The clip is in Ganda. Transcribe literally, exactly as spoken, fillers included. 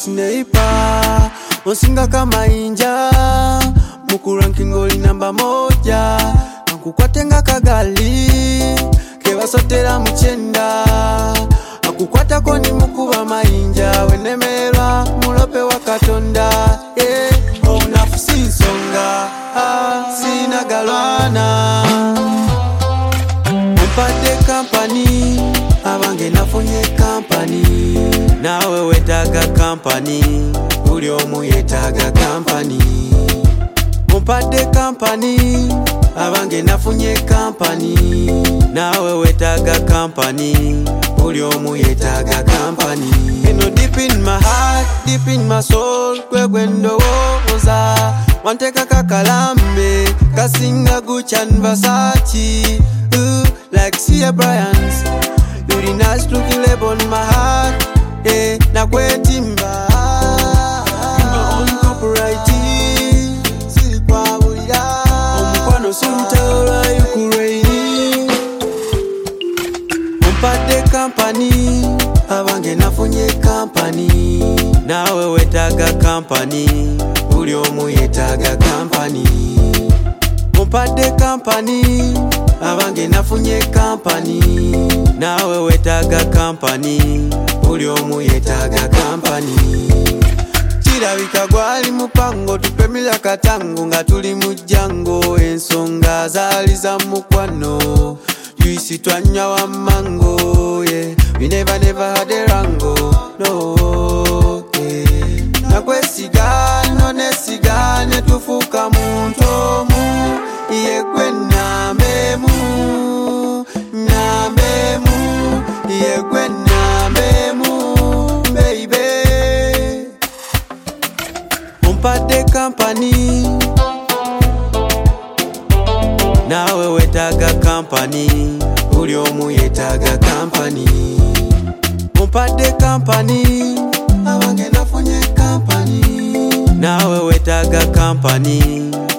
sniper, osinga kama inja, muku ranking oli namba moja, akukwatenga kagali, keba sotera mchenda, akukwata koni mukuba mainja, wenemerwa mulope wa katonda, yeah. Onafusi nsonga, ah, sina galwana, mpate company, abange nafunye company, nawe wetaga company, uli omu yetaga company. Mpate company, abange nafunye company, nawe wetaga company, uli omu yetaga company. You know deep in my heart, deep in my soul, kwe gwendo woza, wanteka kakalambe, kasinga Gucci and Versace, ooh, like Sia Bryant. You the nice looking label on my heart, eh, na kwe timba, my own copyright, si kwa ulida, omukwano suntaura yukurei. Mpate company, abange nafunye company, nawe wetaga company, uli omu yetaga company. Mpate company, abange nafunye company, nawe wetaga company, uli omu yetaga company. Kirabika gwali mupango tupemila katango nga tuli mujango, ensonga zali za mukwano, juisi twanya wa mango, yeah. We never never had a rango, no, yeah. Nakwesiga nonesiga netufuka muntomu, iye kwe namemu, namemu, iye kwe namemu, baby. Mpate company, nawe wetaga company, uli omu yetaga company. Mpate company, abange nafunye company, nawe wetaga company,